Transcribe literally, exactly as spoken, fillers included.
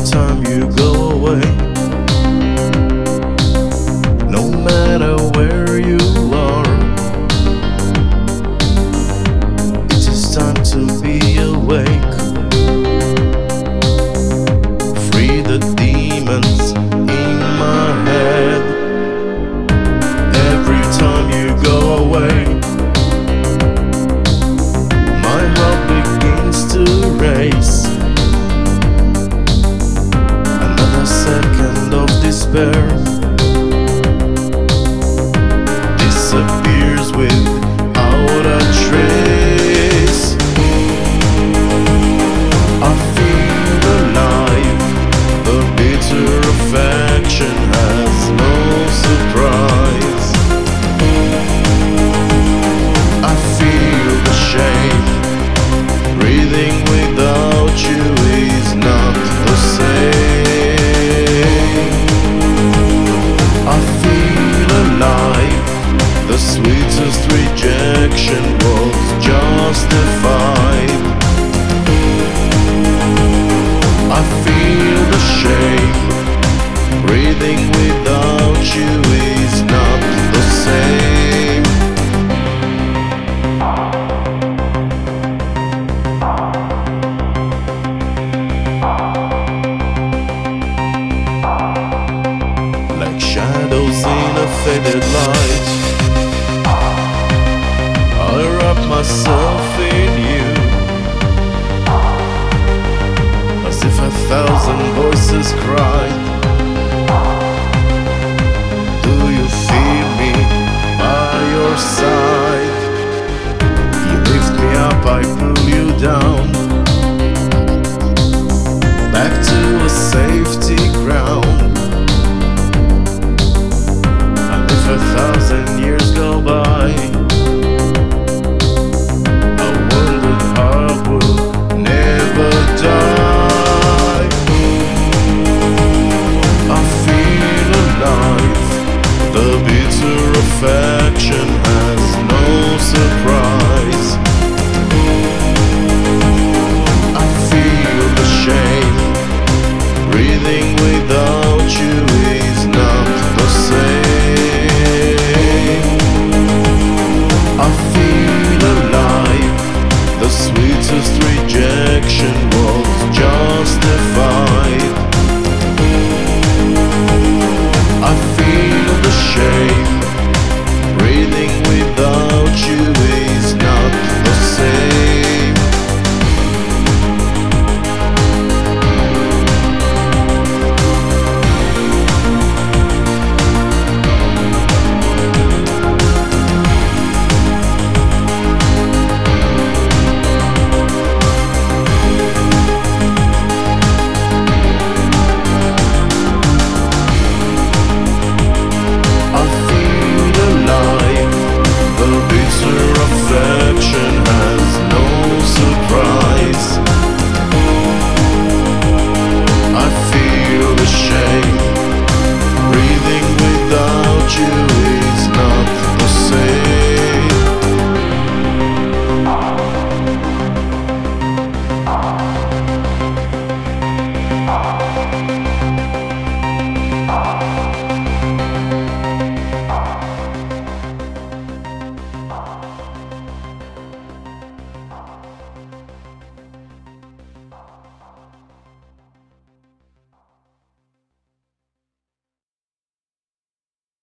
time you go away, no matter where you are, it is time to be awake. Free the demons in my head. Every time you go away, my heart begins to race. Another second of despair disappears without a trace. I feel alive, the bitter affection has no surprise. I feel the shame, breathing without you is not the same. I feel alive, the sweetest rejection was justified. I feel the shame, breathing without you is not the same. Like shadows in a faded light, I wrap myself in you, as if a thousand voices cried. Do you feel me by your side? You lift me up, I pull you down, back to a safety ground. And if a thousand years go by,